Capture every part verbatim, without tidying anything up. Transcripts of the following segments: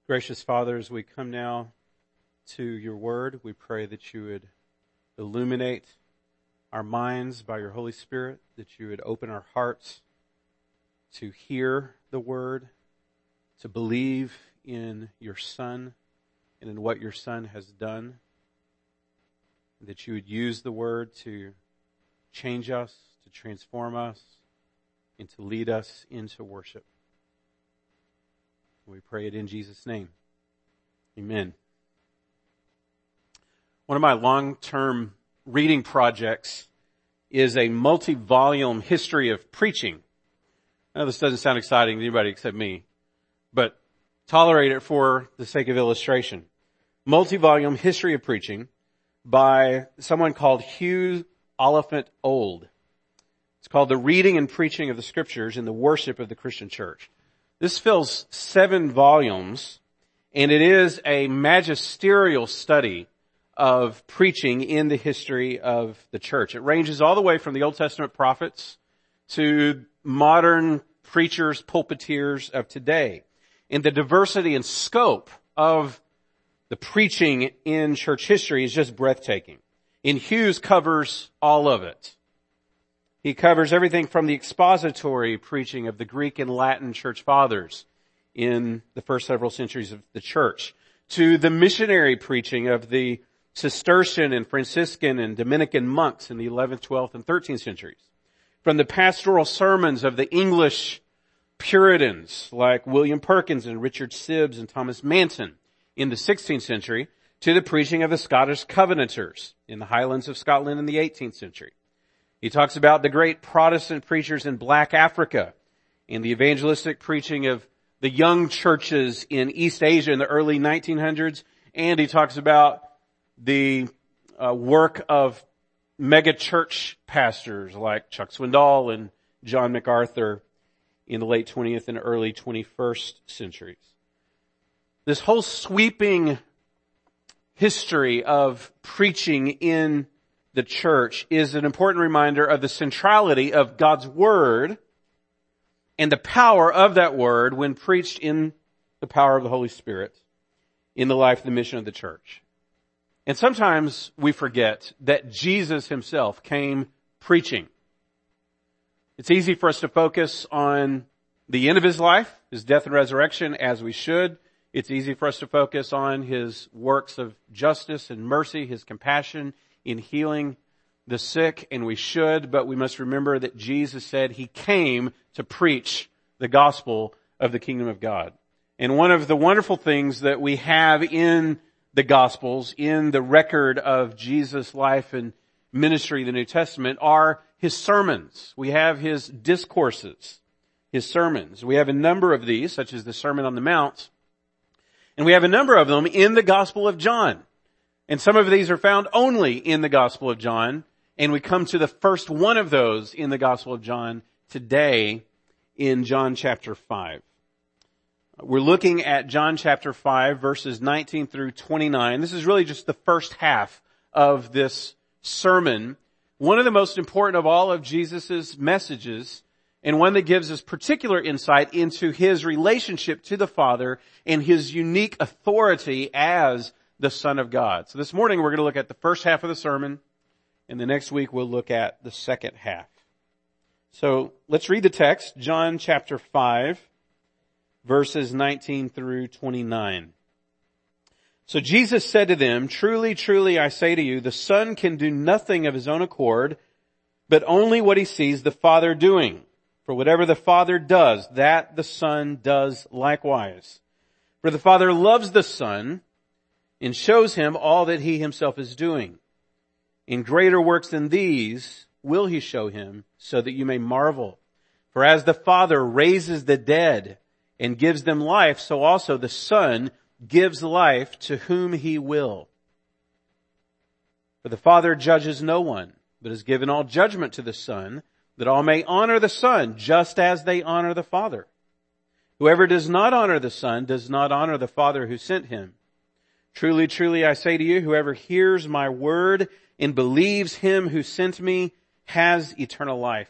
Gracious Father, as we come now to your word, we pray that you would illuminate our minds by your Holy Spirit, that you would open our hearts to hear the word, to believe in your Son and in what your Son has done, and that you would use the word to change us, to transform us, and to lead us into worship. We pray it in Jesus' name. Amen. One of my long-term reading projects is a multi-volume history of preaching. I know this doesn't sound exciting to anybody except me, but tolerate it for the sake of illustration. Multi-volume history of preaching by someone called Hugh Oliphant Old. It's called The Reading and Preaching of the Scriptures in the Worship of the Christian Church. This fills seven volumes, and it is a magisterial study of preaching in the history of the church. It ranges all the way from the Old Testament prophets to modern preachers, pulpiteers of today. And the diversity and scope of the preaching in church history is just breathtaking. And Hughes covers all of it. He covers everything from the expository preaching of the Greek and Latin church fathers in the first several centuries of the church, to the missionary preaching of the Cistercian and Franciscan and Dominican monks in the eleventh, twelfth, and thirteenth centuries. From the pastoral sermons of the English Puritans like William Perkins and Richard Sibbes and Thomas Manton in the sixteenth century, to the preaching of the Scottish Covenanters in the Highlands of Scotland in the eighteenth century. He talks about the great Protestant preachers in Black Africa and the evangelistic preaching of the young churches in East Asia in the early nineteen hundreds. And he talks about the uh, work of mega church pastors like Chuck Swindoll and John MacArthur in the late twentieth and early twenty-first centuries. This whole sweeping history of preaching in the church is an important reminder of the centrality of God's Word and the power of that Word when preached in the power of the Holy Spirit in the life and the mission of the church. And sometimes we forget that Jesus himself came preaching. It's easy for us to focus on the end of his life, his death and resurrection, as we should. It's easy for us to focus on his works of justice and mercy, his compassion in healing the sick, and we should, but we must remember that Jesus said he came to preach the gospel of the kingdom of God. And one of the wonderful things that we have in the Gospels, in the record of Jesus' life and ministry in the New Testament, are his sermons. We have his discourses, his sermons. We have a number of these, such as the Sermon on the Mount, and we have a number of them in the Gospel of John. And some of these are found only in the Gospel of John. And we come to the first one of those in the Gospel of John today in John chapter five. We're looking at John chapter five, verses nineteen through twenty-nine. This is really just the first half of this sermon. One of the most important of all of Jesus' messages, and one that gives us particular insight into his relationship to the Father and his unique authority as the Son of God. So this morning we're going to look at the first half of the sermon, and the next week we'll look at the second half. So let's read the text, John chapter five, verses nineteen through twenty-nine. So Jesus said to them, "Truly, truly, I say to you, the Son can do nothing of his own accord, but only what he sees the Father doing. For whatever the Father does, that the Son does likewise. For the Father loves the Son and shows him all that he himself is doing. In greater works than these will he show him, so that you may marvel. For as the Father raises the dead and gives them life, so also the Son gives life to whom he will. For the Father judges no one, but has given all judgment to the Son, that all may honor the Son, just as they honor the Father. Whoever does not honor the Son does not honor the Father who sent him. Truly, truly, I say to you, whoever hears my word and believes him who sent me has eternal life.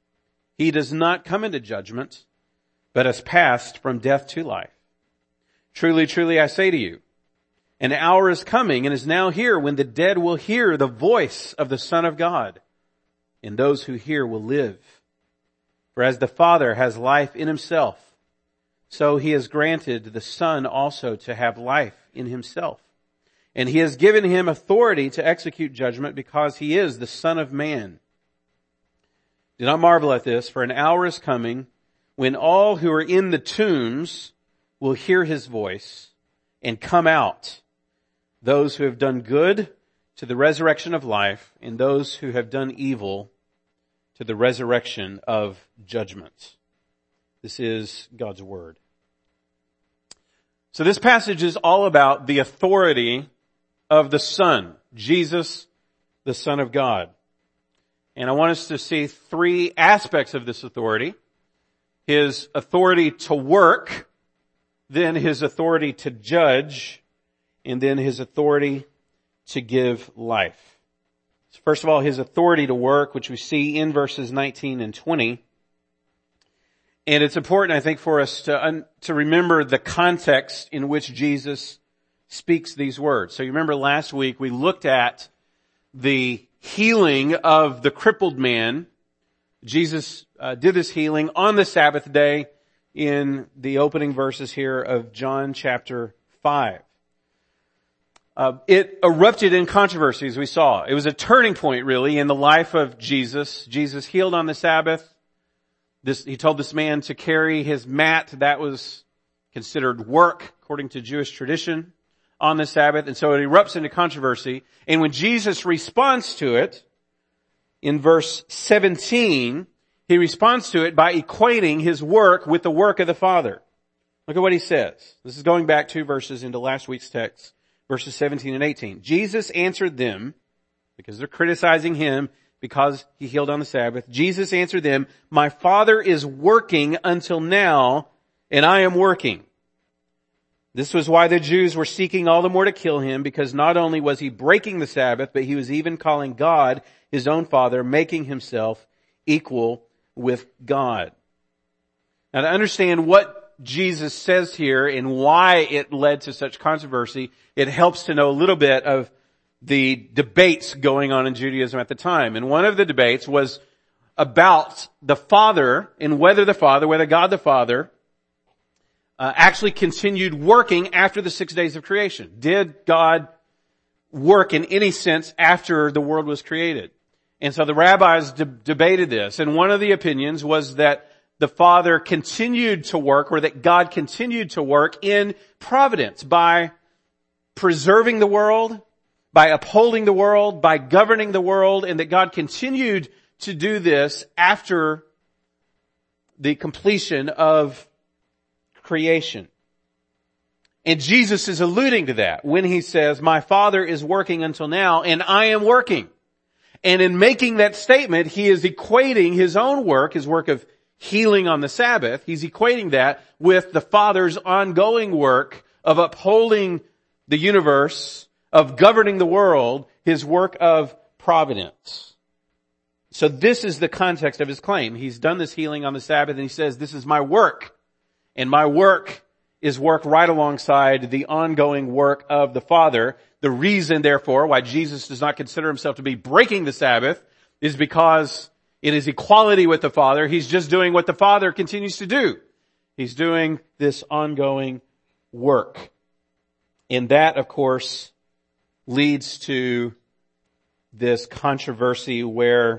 He does not come into judgment, but has passed from death to life. Truly, truly, I say to you, an hour is coming and is now here when the dead will hear the voice of the Son of God, and those who hear will live. For as the Father has life in himself, so he has granted the Son also to have life in himself. And he has given him authority to execute judgment because he is the Son of Man. Do not marvel at this, for an hour is coming when all who are in the tombs will hear his voice and come out, those who have done good to the resurrection of life, and those who have done evil to the resurrection of judgment. This is God's word. So this passage is all about the authority of the Son, Jesus, the Son of God. And I want us to see three aspects of this authority. His authority to work, then his authority to judge, and then his authority to give life. So first of all, his authority to work, which we see in verses nineteen and twenty. And it's important, I think, for us to, un- to remember the context in which Jesus speaks these words. So you remember last week we looked at the healing of the crippled man. Jesus uh, did this healing on the Sabbath day in the opening verses here of John chapter five. Uh, it erupted in controversy, as we saw. It was a turning point, really, in the life of Jesus. Jesus healed on the Sabbath. This, he told this man to carry his mat. That was considered work according to Jewish tradition on the Sabbath. And so it erupts into controversy. And when Jesus responds to it, in verse seventeen, he responds to it by equating his work with the work of the Father. Look at what he says. This is going back two verses into last week's text, verses seventeen and eighteen. Jesus answered them, because they're criticizing him, because he healed on the Sabbath. Jesus answered them, my Father is working until now, and I am working. This was why the Jews were seeking all the more to kill him, because not only was he breaking the Sabbath, but he was even calling God his own Father, making himself equal with God. Now, to understand what Jesus says here and why it led to such controversy, it helps to know a little bit of the debates going on in Judaism at the time. And one of the debates was about the Father and whether the Father, whether God the Father, uh, actually continued working after the six days of creation. Did God work in any sense after the world was created? And so the rabbis de- debated this. And one of the opinions was that the Father continued to work, or that God continued to work in providence by preserving the world, by upholding the world, by governing the world, and that God continued to do this after the completion of creation. And Jesus is alluding to that when he says, my Father is working until now, and I am working. And in making that statement, he is equating his own work, his work of healing on the Sabbath, he's equating that with the Father's ongoing work of upholding the universe, of governing the world, his work of providence. So this is the context of his claim. He's done this healing on the Sabbath, and he says, this is my work. And my work is work right alongside the ongoing work of the Father. The reason, therefore, why Jesus does not consider himself to be breaking the Sabbath is because it is equality with the Father. He's just doing what the Father continues to do. He's doing this ongoing work. And that, of course, leads to this controversy where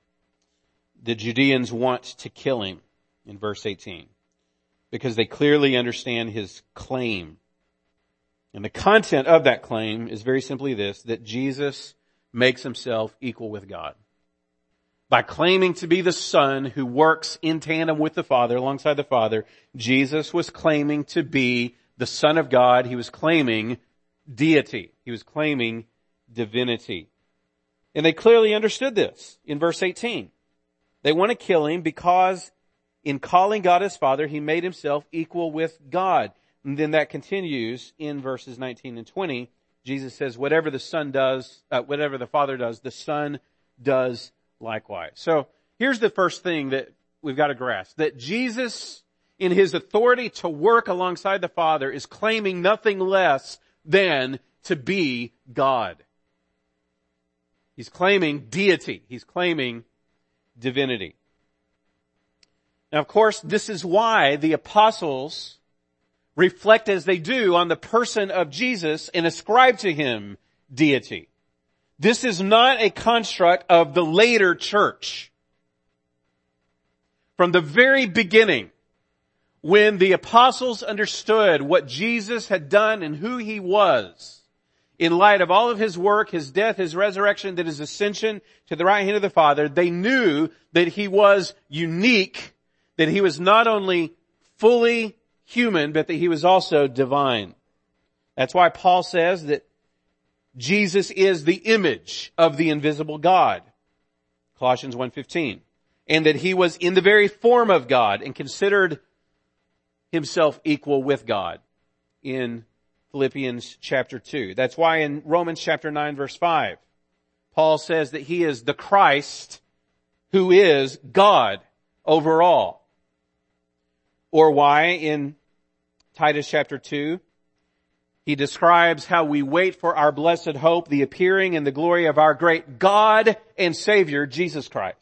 the Judeans want to kill him in verse eighteen, because they clearly understand his claim. And the content of that claim is very simply this, that Jesus makes himself equal with God. By claiming to be the Son who works in tandem with the Father, alongside the Father, Jesus was claiming to be the Son of God. He was claiming deity. He was claiming divinity. And they clearly understood this in verse eighteen. They want to kill him because in calling God his Father, he made himself equal with God. And then that continues in verses nineteen and twenty. Jesus says, whatever the Son does, uh, whatever the Father does, the Son does likewise. So here's the first thing that we've got to grasp, that Jesus in his authority to work alongside the Father is claiming nothing less than to be God. He's claiming deity. He's claiming divinity. Now, of course, this is why the apostles reflect as they do on the person of Jesus and ascribe to him deity. This is not a construct of the later church. From the very beginning, when the apostles understood what Jesus had done and who he was, in light of all of his work, his death, his resurrection, that his ascension to the right hand of the Father, they knew that he was unique, that he was not only fully human, but that he was also divine. That's why Paul says that Jesus is the image of the invisible God. Colossians one fifteen. And that he was in the very form of God and considered himself equal with God in Philippians chapter two. That's why in Romans chapter nine verse five, Paul says that he is the Christ who is God over all. Or why in Titus chapter two, he describes how we wait for our blessed hope, the appearing and the glory of our great God and Savior, Jesus Christ.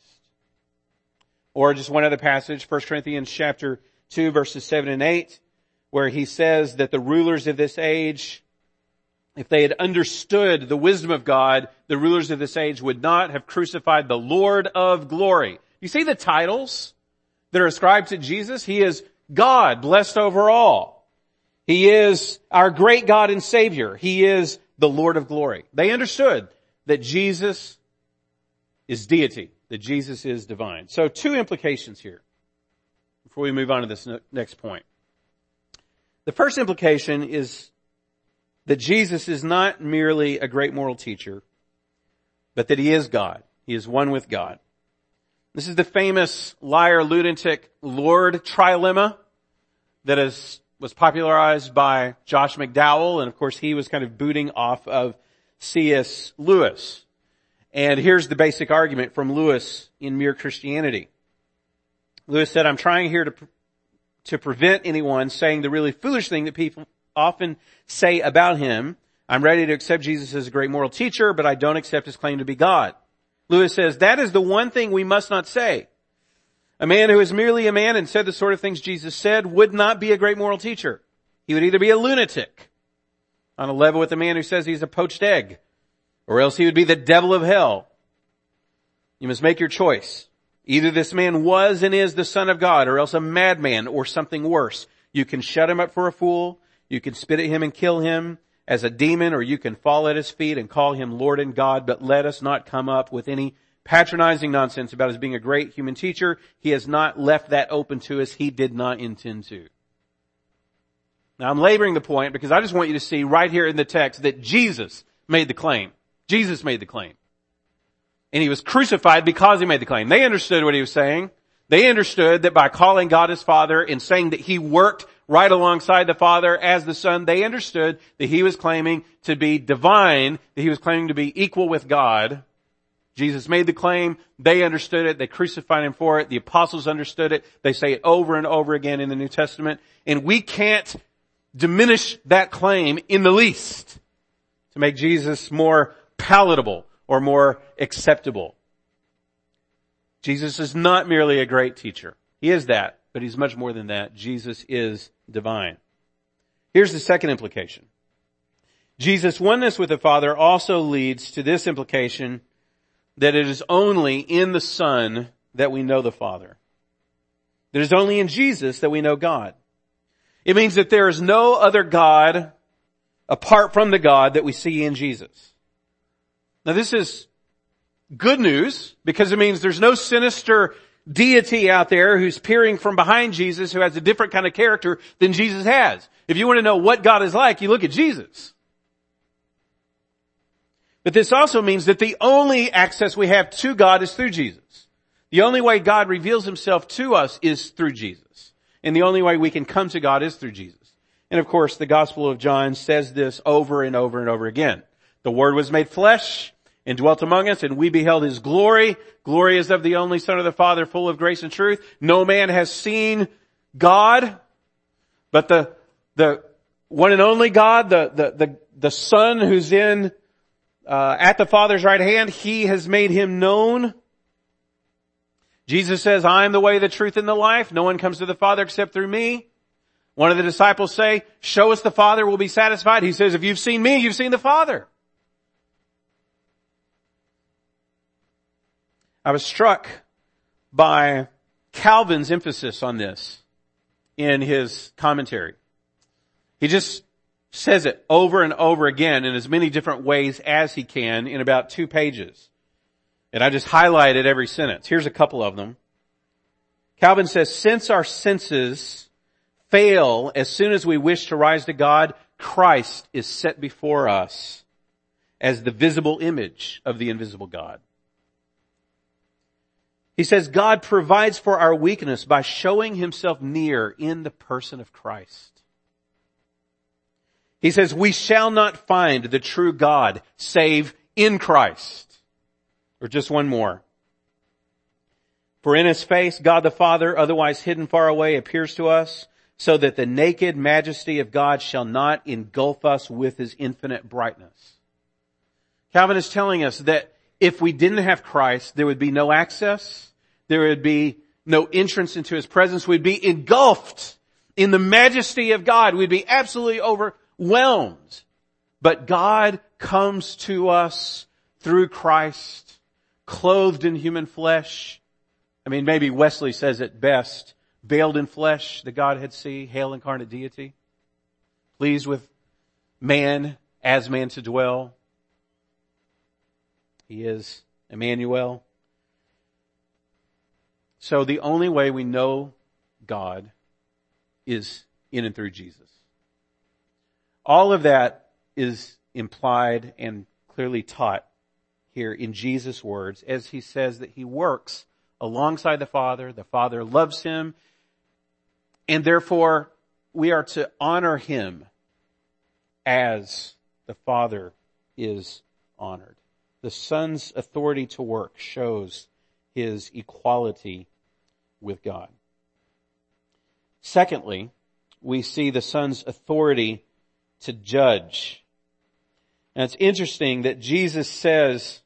Or just one other passage, First Corinthians chapter two, verses seven and eight, where he says that the rulers of this age, if they had understood the wisdom of God, the rulers of this age would not have crucified the Lord of glory. You see the titles that are ascribed to Jesus? He is God, blessed over all. He is our great God and Savior. He is the Lord of glory. They understood that Jesus is deity, that Jesus is divine. So two implications here before we move on to this next point. The first implication is that Jesus is not merely a great moral teacher, but that he is God. He is one with God. This is the famous liar, lunatic, Lord trilemma that is, was popularized by Josh McDowell. And of course, he was kind of booting off of C S Lewis. And here's the basic argument from Lewis in Mere Christianity. Lewis said, I'm trying here to, to prevent anyone saying the really foolish thing that people often say about him. I'm ready to accept Jesus as a great moral teacher, but I don't accept his claim to be God. Lewis says, that is the one thing we must not say. A man who is merely a man and said the sort of things Jesus said would not be a great moral teacher. He would either be a lunatic on a level with the man who says he's a poached egg, or else he would be the devil of hell. You must make your choice. Either this man was and is the Son of God, or else a madman or something worse. You can shut him up for a fool. You can spit at him and kill him as a demon, or you can fall at his feet and call him Lord and God, but let us not come up with any patronizing nonsense about his being a great human teacher. He has not left that open to us. He did not intend to. Now I'm laboring the point because I just want you to see right here in the text that Jesus made the claim. Jesus made the claim. And he was crucified because he made the claim. They understood what he was saying. They understood that by calling God his Father and saying that he worked right alongside the Father as the Son, they understood that he was claiming to be divine, that he was claiming to be equal with God. Jesus made the claim. They understood it. They crucified him for it. The apostles understood it. They say it over and over again in the New Testament. And we can't diminish that claim in the least to make Jesus more palatable or more acceptable. Jesus is not merely a great teacher. He is that, but he's much more than that. Jesus is divine. Here's the second implication. Jesus' oneness with the Father also leads to this implication that it is only in the Son that we know the Father. That it is only in Jesus that we know God. It means that there is no other God apart from the God that we see in Jesus. Now this is good news because it means there's no sinister deity out there who's peering from behind Jesus who has a different kind of character than Jesus has. If you want to know what God is like, you look at Jesus. But this also means that the only access we have to God is through Jesus. The only way God reveals himself to us is through Jesus. And the only way we can come to God is through Jesus. And of course, the Gospel of John says this over and over and over again. The Word was made flesh and dwelt among us, and we beheld his glory. Glory is of the only Son of the Father, full of grace and truth. No man has seen God, but the, the one and only God, the, the, the, the Son who's in, uh, at the Father's right hand, He has made Him known. Jesus says, I am the way, the truth, and the life. No one comes to the Father except through me. One of the disciples say, show us the Father, we'll be satisfied. He says, if you've seen me, you've seen the Father. I was struck by Calvin's emphasis on this in his commentary. He just says it over and over again in as many different ways as he can in about two pages. And I just highlighted every sentence. Here's a couple of them. Calvin says, since our senses fail as soon as we wish to rise to God, Christ is set before us as the visible image of the invisible God. He says, God provides for our weakness by showing Himself near in the person of Christ. He says, we shall not find the true God save in Christ. Or just one more. For in His face, God the Father, otherwise hidden far away, appears to us, so that the naked majesty of God shall not engulf us with His infinite brightness. Calvin is telling us that if we didn't have Christ, there would be no access, there would be no entrance into His presence, we'd be engulfed in the majesty of God, we'd be absolutely overwhelmed. But God comes to us through Christ, clothed in human flesh. I mean, maybe Wesley says it best, veiled in flesh, the Godhead see, hail incarnate deity, pleased with man as man to dwell. He is Emmanuel. So the only way we know God is in and through Jesus. All of that is implied and clearly taught here in Jesus' words as He says that He works alongside the Father. The Father loves Him, and therefore we are to honor Him as the Father is honored. The Son's authority to work shows His equality with God. Secondly, we see the Son's authority to judge. And it's interesting that Jesus says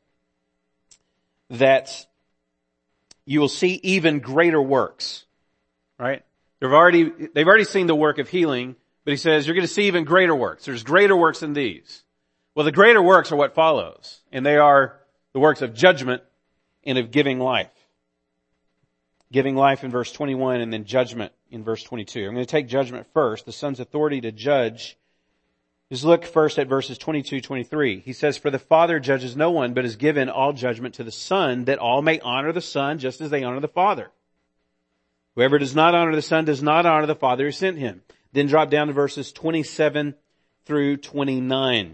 that you will see even greater works, right? They've already, they've already seen the work of healing, but He says you're going to see even greater works. There's greater works than these. Well, the greater works are what follows, and they are the works of judgment and of giving life. Giving life in verse twenty-one and then judgment in verse twenty-two. I'm going to take judgment first. The Son's authority to judge. Just look first at verses twenty-two, twenty-three. He says, for the Father judges no one, but has given all judgment to the Son, that all may honor the Son just as they honor the Father. Whoever does not honor the Son does not honor the Father who sent Him. Then drop down to verses twenty-seven through twenty-nine.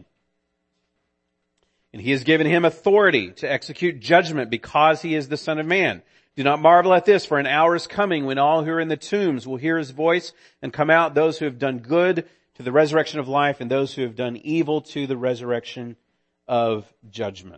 And He has given Him authority to execute judgment because He is the Son of Man. Do not marvel at this, for an hour is coming when all who are in the tombs will hear His voice and come out, those who have done good to the resurrection of life, and those who have done evil to the resurrection of judgment.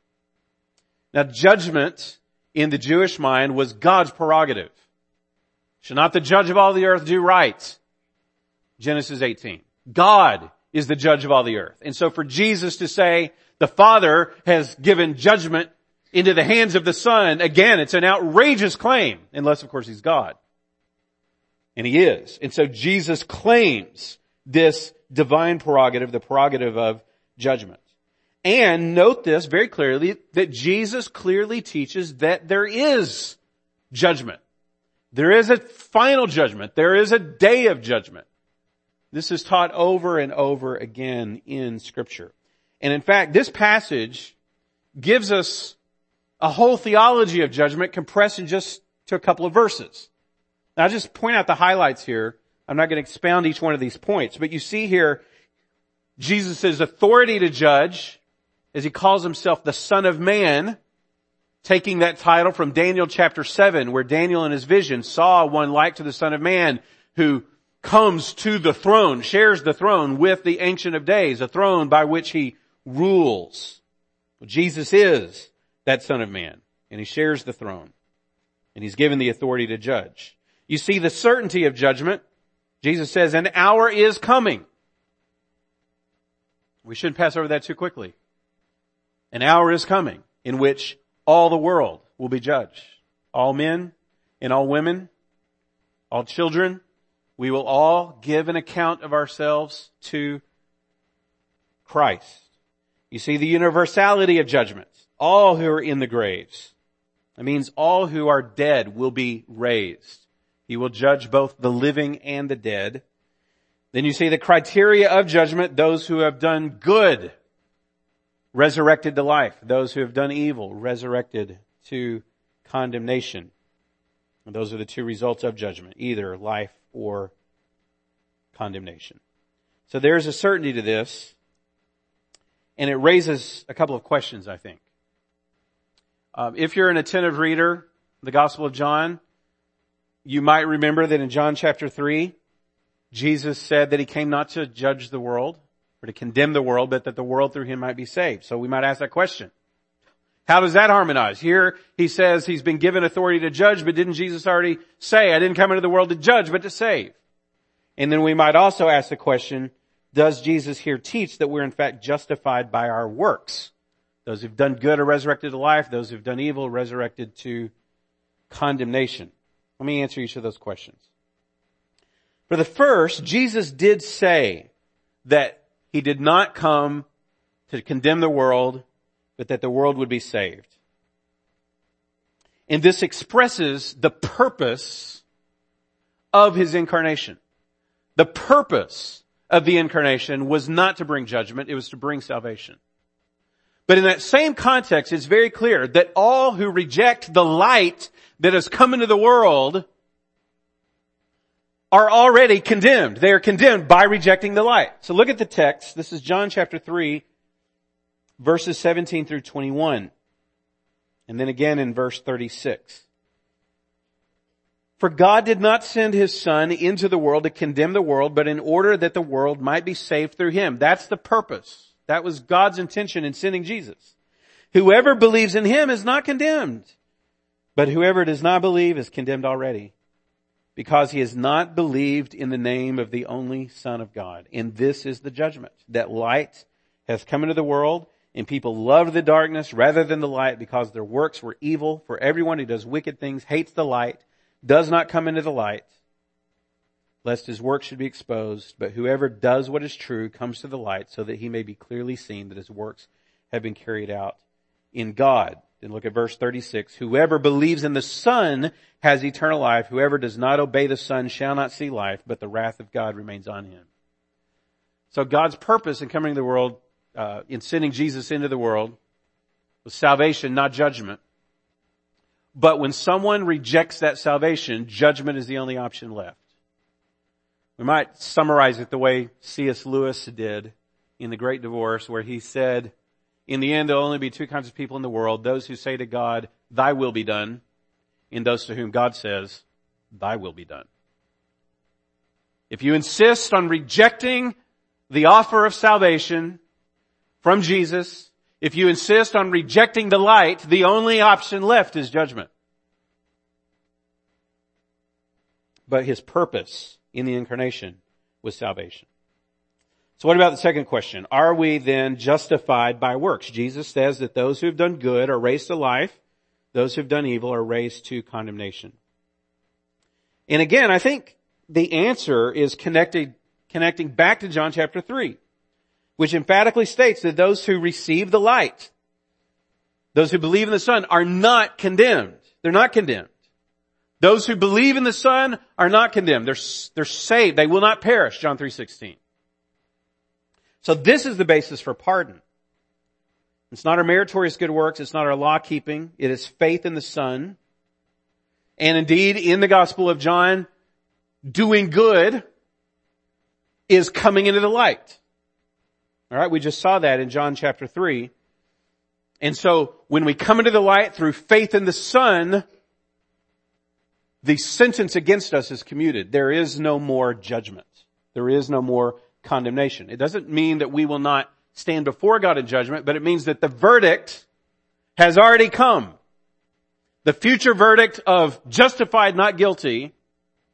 Now, judgment in the Jewish mind was God's prerogative. Shall not the judge of all the earth do right? Genesis eighteen. God is the judge of all the earth. And so for Jesus to say the Father has given judgment into the hands of the Son, again, it's an outrageous claim, unless of course He's God. And He is. And so Jesus claims this divine prerogative, the prerogative of judgment. And note this very clearly, that Jesus clearly teaches that there is judgment. There is a final judgment. There is a day of judgment. This is taught over and over again in Scripture. And in fact, this passage gives us a whole theology of judgment compressed in just to a couple of verses. Now, I'll just point out the highlights here. I'm not going to expound each one of these points, but you see here Jesus' authority to judge, as He calls Himself the Son of Man, taking that title from Daniel chapter seven, where Daniel in his vision saw one like to the Son of Man who comes to the throne, shares the throne with the Ancient of Days, a throne by which He rules. Well, Jesus is that Son of Man, and He shares the throne, and He's given the authority to judge. You see the certainty of judgment. Jesus says, an hour is coming. We shouldn't pass over that too quickly. An hour is coming in which all the world will be judged. All men and all women, all children, we will all give an account of ourselves to Christ. You see the universality of judgment. All who are in the graves. That means all who are dead will be raised. He will judge both the living and the dead. Then you see the criteria of judgment. Those who have done good, resurrected to life. Those who have done evil, resurrected to condemnation. And those are the two results of judgment, either life or condemnation. So there's a certainty to this, and it raises a couple of questions, I think. Um, if you're an attentive reader of the Gospel of John, you might remember that in John chapter three, Jesus said that he came not to judge the world or to condemn the world, but that the world through him might be saved. So we might ask that question. How does that harmonize? Here he says he's been given authority to judge, but didn't Jesus already say, I didn't come into the world to judge, but to save? And then we might also ask the question, does Jesus here teach that we're in fact justified by our works? Those who've done good are resurrected to life. Those who've done evil are resurrected to condemnation. Let me answer each of those questions. For the first, Jesus did say that he did not come to condemn the world, but that the world would be saved. And this expresses the purpose of his incarnation. The purpose of the incarnation was not to bring judgment, it was to bring salvation. But in that same context, it's very clear that all who reject the light that has come into the world are already condemned. They are condemned by rejecting the light. So look at the text. This is John chapter three, verses seventeen through twenty-one. And then again in verse thirty-six. For God did not send his Son into the world to condemn the world, but in order that the world might be saved through him. That's the purpose. That was God's intention in sending Jesus. Whoever believes in him is not condemned, but whoever does not believe is condemned already, because he has not believed in the name of the only Son of God. And this is the judgment, that light has come into the world, and people loved the darkness rather than the light because their works were evil. For everyone who does wicked things hates the light, does not come into the light, lest his work should be exposed. But whoever does what is true comes to the light, so that he may be clearly seen that his works have been carried out in God. Then look at verse thirty-six. Whoever believes in the Son has eternal life. Whoever does not obey the Son shall not see life, but the wrath of God remains on him. So God's purpose in coming to the world, uh, in sending Jesus into the world, was salvation, not judgment. But when someone rejects that salvation, judgment is the only option left. We might summarize it the way C S Lewis did in The Great Divorce, where he said, in the end, there will only be two kinds of people in the world, those who say to God, thy will be done, and those to whom God says, thy will be done. If you insist on rejecting the offer of salvation from Jesus, if you insist on rejecting the light, the only option left is judgment. But his purpose in the incarnation was salvation. So what about the second question? Are we then justified by works? Jesus says that those who have done good are raised to life. Those who have done evil are raised to condemnation. And again, I think the answer is connected, connecting back to John chapter three, which emphatically states that those who receive the light, those who believe in the Son, are not condemned. They're not condemned. Those who believe in the Son are not condemned. They're, they're saved. They will not perish, John three sixteen. So this is the basis for pardon. It's not our meritorious good works. It's not our law keeping. It is faith in the Son. And indeed, in the Gospel of John, doing good is coming into the light. All right, we just saw that in John chapter three. And so when we come into the light through faith in the Son, the sentence against us is commuted. There is no more judgment. There is no more condemnation. It doesn't mean that we will not stand before God in judgment, but it means that the verdict has already come. The future verdict of justified, not guilty,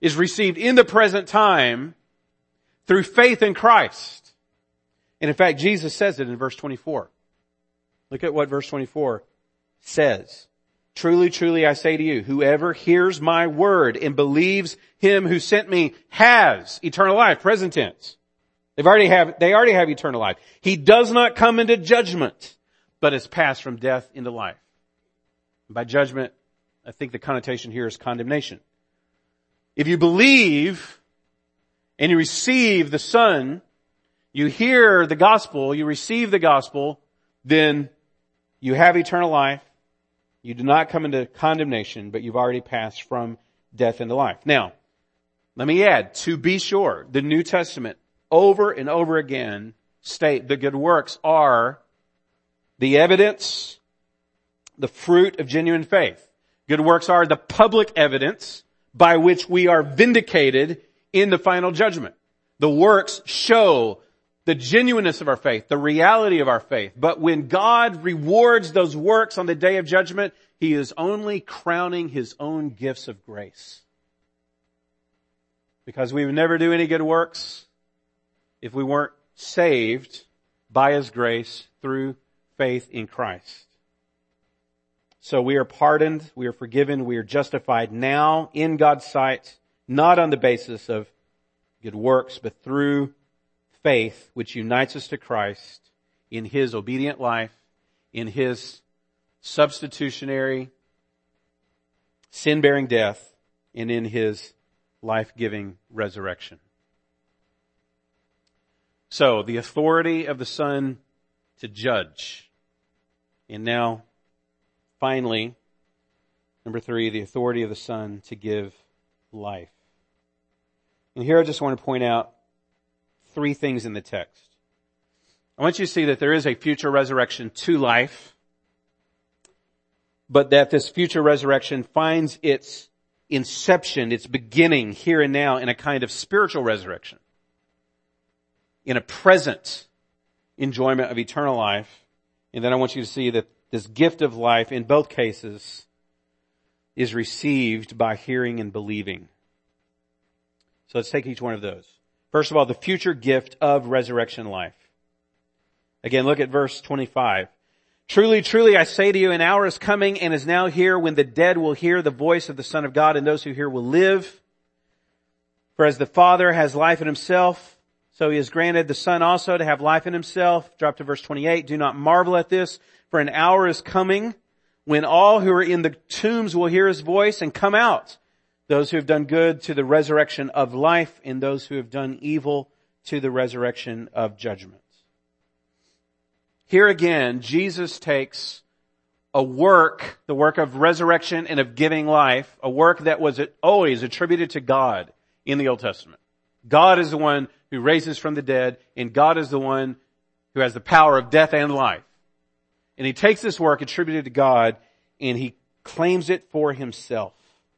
is received in the present time through faith in Christ. And in fact, Jesus says it in verse twenty-four. Look at what verse twenty-four says. Truly, truly, I say to you, whoever hears my word and believes him who sent me has eternal life, present tense. They've already have, they already have eternal life. He does not come into judgment, but is passed from death into life. By judgment, I think the connotation here is condemnation. If you believe and you receive the Son, you hear the gospel, you receive the gospel, then you have eternal life. You do not come into condemnation, but you've already passed from death into life. Now, let me add, to be sure, the New Testament over and over again state the good works are the evidence, the fruit of genuine faith. Good works are the public evidence by which we are vindicated in the final judgment. The works show the genuineness of our faith, the reality of our faith. But when God rewards those works on the day of judgment, He is only crowning His own gifts of grace. Because we would never do any good works if we weren't saved by His grace through faith in Christ. So we are pardoned, we are forgiven, we are justified now in God's sight, not on the basis of good works, but through faith, which unites us to Christ in His obedient life, in His substitutionary, sin-bearing death, and in His life-giving resurrection. So, the authority of the Son to judge. And now, finally, number three, the authority of the Son to give life. And here I just want to point out three things in the text. I want you to see that there is a future resurrection to life, but that this future resurrection finds its inception, its beginning here and now in a kind of spiritual resurrection, in a present enjoyment of eternal life. And then I want you to see that this gift of life in both cases is received by hearing and believing. So let's take each one of those. First of all, the future gift of resurrection life. Again, look at verse twenty-five. Truly, truly, I say to you, an hour is coming and is now here when the dead will hear the voice of the Son of God, and those who hear will live. For as the Father has life in Himself, so He has granted the Son also to have life in Himself. Drop to verse twenty-eight. Do not marvel at this, for an hour is coming when all who are in the tombs will hear His voice and come out. Those who have done good to the resurrection of life, and those who have done evil to the resurrection of judgment. Here again, Jesus takes a work, the work of resurrection and of giving life, a work that was always attributed to God in the Old Testament. God is the one who raises from the dead, and God is the one who has the power of death and life. And He takes this work attributed to God, and He claims it for Himself.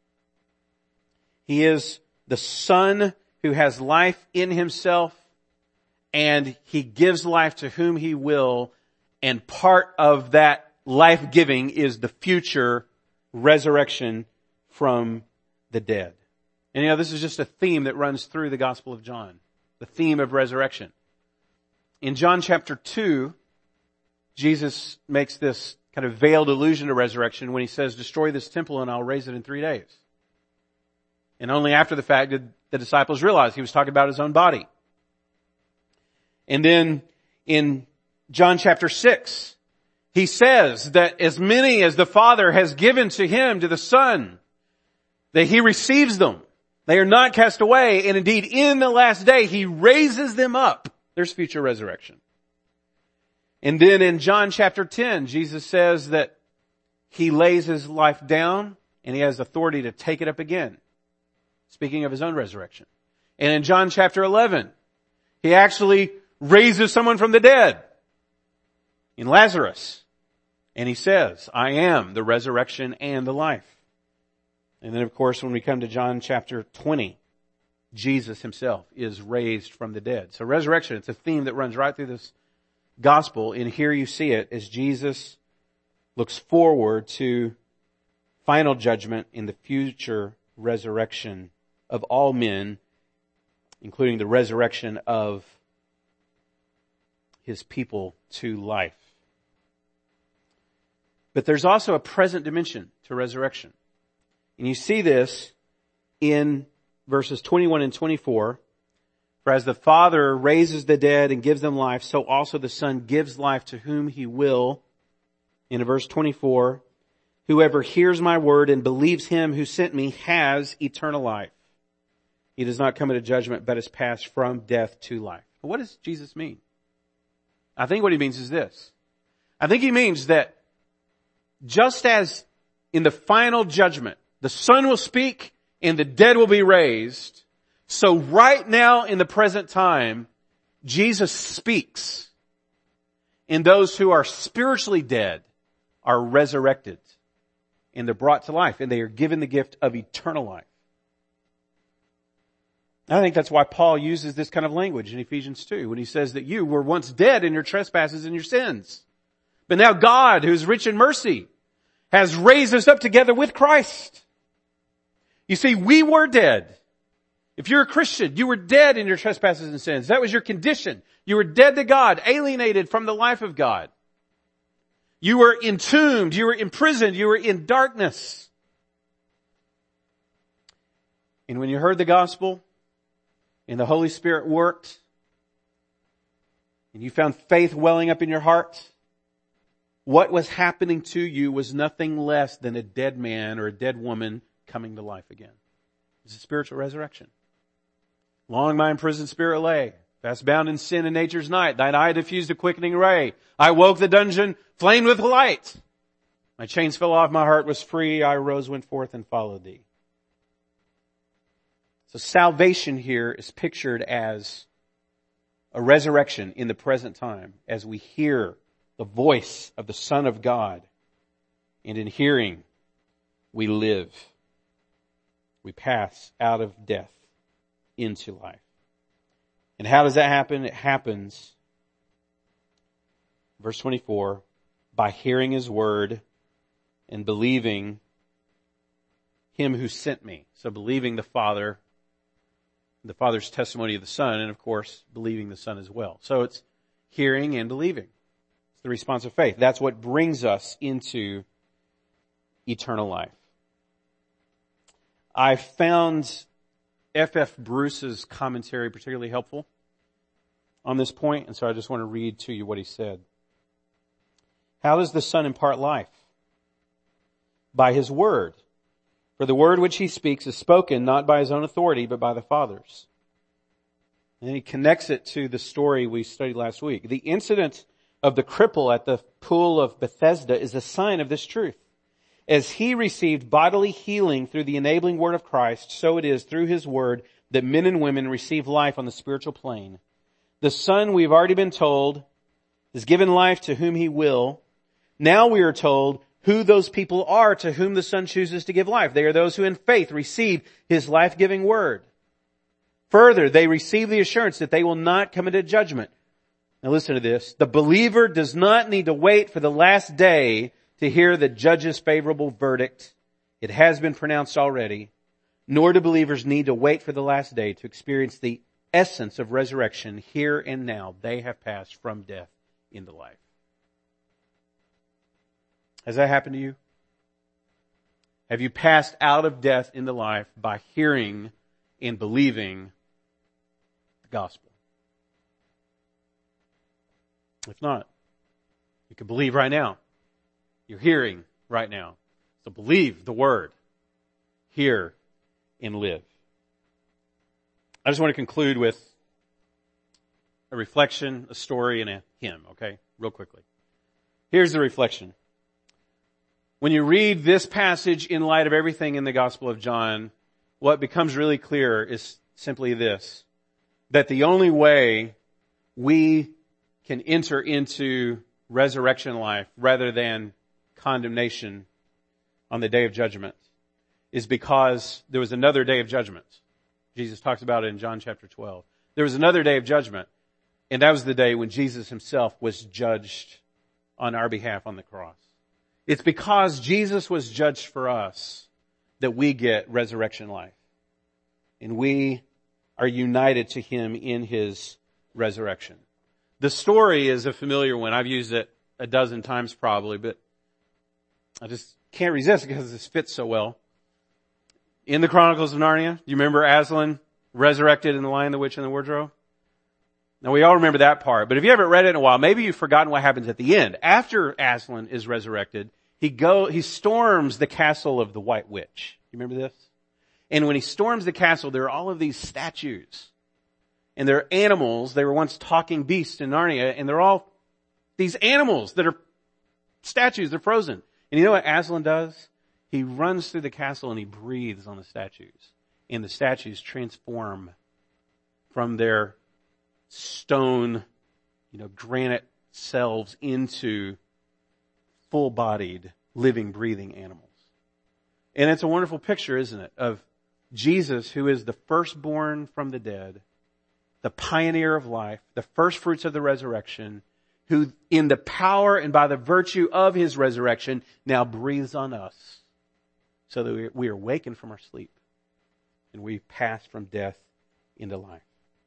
He is the Son who has life in Himself, and He gives life to whom He will, and part of that life-giving is the future resurrection from the dead. And you know, this is just a theme that runs through the Gospel of John, the theme of resurrection. In John chapter two, Jesus makes this kind of veiled allusion to resurrection when He says, destroy this temple and I'll raise it in three days. And only after the fact did the disciples realize He was talking about His own body. And then in John chapter six, He says that as many as the Father has given to Him, to the Son, that He receives them. They are not cast away. And indeed, in the last day, He raises them up. There's future resurrection. And then in John chapter ten, Jesus says that He lays His life down and He has authority to take it up again. Speaking of His own resurrection. And in John chapter eleven, He actually raises someone from the dead in Lazarus. And He says, I am the resurrection and the life. And then of course when we come to John chapter twenty, Jesus Himself is raised from the dead. So resurrection, it's a theme that runs right through this gospel. And here you see it as Jesus looks forward to final judgment in the future resurrection of all men, including the resurrection of His people to life. But there's also a present dimension to resurrection. And you see this in verses twenty-one and twenty-four. For as the Father raises the dead and gives them life, so also the Son gives life to whom He will. In verse twenty-four, whoever hears my word and believes Him who sent me has eternal life. He does not come into judgment, but has passed from death to life. What does Jesus mean? I think what He means is this. I think He means that just as in the final judgment, the Son will speak and the dead will be raised, so right now in the present time, Jesus speaks, and those who are spiritually dead are resurrected, and they're brought to life, and they are given the gift of eternal life. I think that's why Paul uses this kind of language in Ephesians two, when he says that you were once dead in your trespasses and your sins. But now God, who is rich in mercy, has raised us up together with Christ. You see, we were dead. If you're a Christian, you were dead in your trespasses and sins. That was your condition. You were dead to God, alienated from the life of God. You were entombed. You were imprisoned. You were in darkness. And when you heard the gospel and the Holy Spirit worked and you found faith welling up in your heart, what was happening to you was nothing less than a dead man or a dead woman coming to life again. It's a spiritual resurrection. Long my imprisoned spirit lay, fast bound in sin and nature's night. Thine eye diffused a quickening ray. I woke the dungeon, flamed with light. My chains fell off, my heart was free. I arose, went forth, and followed thee. So salvation here is pictured as a resurrection in the present time as we hear the voice of the Son of God. And in hearing, we live. We pass out of death into life. And how does that happen? It happens, verse twenty-four, by hearing His word and believing Him who sent me. So believing the Father, the Father's testimony of the Son, and of course, believing the Son as well. So it's hearing and believing. It's the response of faith. That's what brings us into eternal life. I found F F Bruce's commentary particularly helpful on this point, and so I just want to read to you what he said. How does the Son impart life? By His word. For the word which He speaks is spoken not by His own authority, but by the Father's. And then he connects it to the story we studied last week. The incident of the cripple at the pool of Bethesda is a sign of this truth. As he received bodily healing through the enabling word of Christ, so it is through His word that men and women receive life on the spiritual plane. The Son, we've already been told, is given life to whom He will. Now we are told who those people are to whom the Son chooses to give life. They are those who in faith receive His life-giving word. Further, they receive the assurance that they will not come into judgment. Now listen to this. The believer does not need to wait for the last day to hear the judge's favorable verdict. It has been pronounced already. Nor do believers need to wait for the last day to experience the essence of resurrection here and now. They have passed from death into life. Has that happened to you? Have you passed out of death into life by hearing and believing the gospel? If not, you can believe right now. You're hearing right now. So believe the word. Hear and live. I just want to conclude with a reflection, a story, and a hymn, okay? Real quickly. Here's the reflection. When you read this passage in light of everything in the Gospel of John, what becomes really clear is simply this, that the only way we can enter into resurrection life rather than condemnation on the day of judgment is because there was another day of judgment. Jesus talks about it in John chapter twelve. There was another day of judgment, and that was the day when Jesus Himself was judged on our behalf on the cross. It's because Jesus was judged for us that we get resurrection life. and we are united to him in his resurrection. The story is a familiar one. I've used it a dozen times probably, but I just can't resist because this fits so well. In the Chronicles of Narnia, do you remember Aslan resurrected in The Lion, the Witch, and the Wardrobe? Now we all remember that part, but if you haven't read it in a while, maybe you've forgotten what happens at the end. After Aslan is resurrected, he go, he storms the castle of the White Witch. You remember this? And when he storms the castle, there are all of these statues. And they're animals. They were once talking beasts in Narnia, and they're all these animals that are statues. They're frozen. And you know what Aslan does? He runs through the castle and he breathes on the statues. And the statues transform from their stone, you know, granite selves into full-bodied, living, breathing animals. And it's a wonderful picture, isn't it, of Jesus, who is the firstborn from the dead, the pioneer of life, the first fruits of the resurrection, who in the power and by the virtue of his resurrection now breathes on us so that we are awakened from our sleep and we pass from death into life.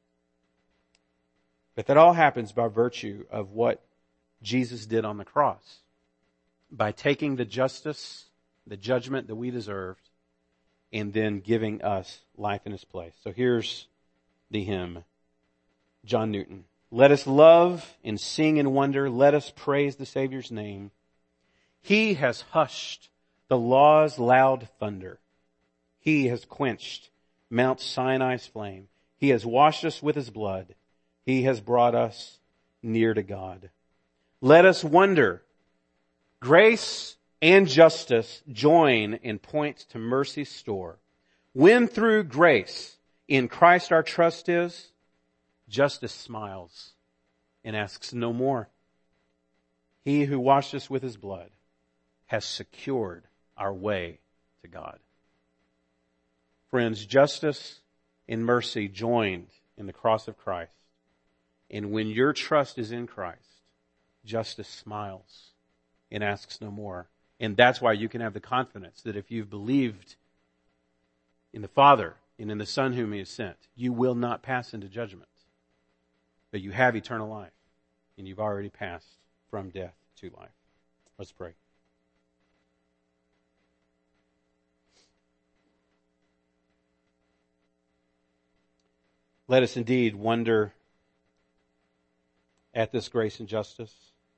But that all happens by virtue of what Jesus did on the cross, by taking the justice, the judgment that we deserved, and then giving us life in his place. So here's the hymn, John Newton. Let us love and sing and wonder. Let us praise the Savior's name. He has hushed the law's loud thunder. He has quenched Mount Sinai's flame. He has washed us with his blood. He has brought us near to God. Let us wonder. Grace and justice join and point to mercy's store. When through grace in Christ our trust is, justice smiles and asks no more. He who washed us with his blood has secured our way to God. Friends, justice and mercy joined in the cross of Christ. And when your trust is in Christ, justice smiles and asks no more. And that's why you can have the confidence that if you've believed in the Father and in the Son whom he has sent, you will not pass into judgment. But you have eternal life, and you've already passed from death to life. Let's pray. Let us indeed wonder at this grace and justice.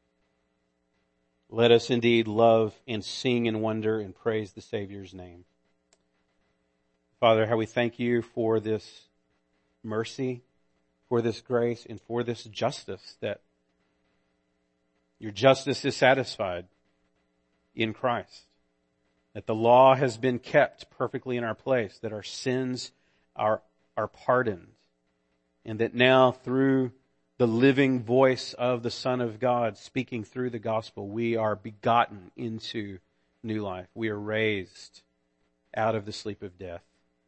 Let us indeed love and sing and wonder and praise the Savior's name. Father, how we thank you for this mercy, for this grace, and for this justice, that your justice is satisfied in Christ, that the law has been kept perfectly in our place, that our sins are, are pardoned, and that now through the living voice of the Son of God speaking through the gospel, we are begotten into new life. We are raised out of the sleep of death.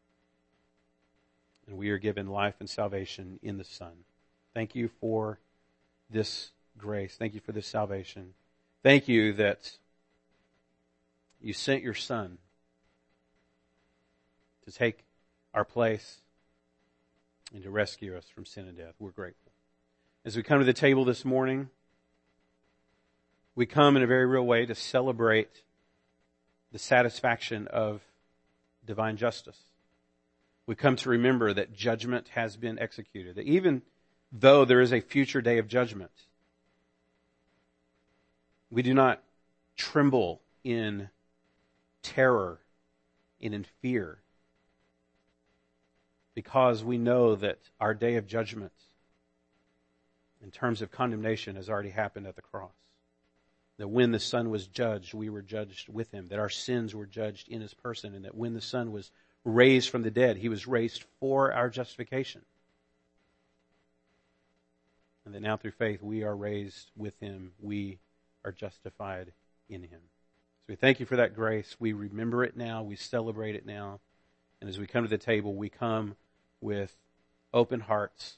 And we are given life and salvation in the Son. Thank you for this grace. Thank you for this salvation. Thank you that you sent your Son to take our place and to rescue us from sin and death. We're grateful. As we come to the table this morning, we come in a very real way to celebrate the satisfaction of divine justice. We come to remember that judgment has been executed. That even though there is a future day of judgment, we do not tremble in terror and in fear, because we know that our day of judgment in terms of condemnation has already happened at the cross. That when the Son was judged, we were judged with him. That our sins were judged in his person. And that when the Son was raised from the dead, he was raised for our justification. And that now through faith we are raised with him. We are justified in him. So we thank you for that grace. We remember it now. We celebrate it now. And as we come to the table, we come with open hearts.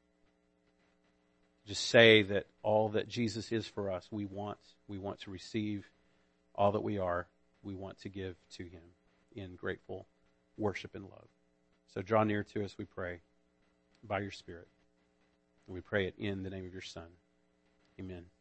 Just say that all that Jesus is for us, we want. We want to receive all that we are. We want to give to him in grateful worship and love. So draw near to us, we pray, by your Spirit. And we pray it in the name of your Son. Amen.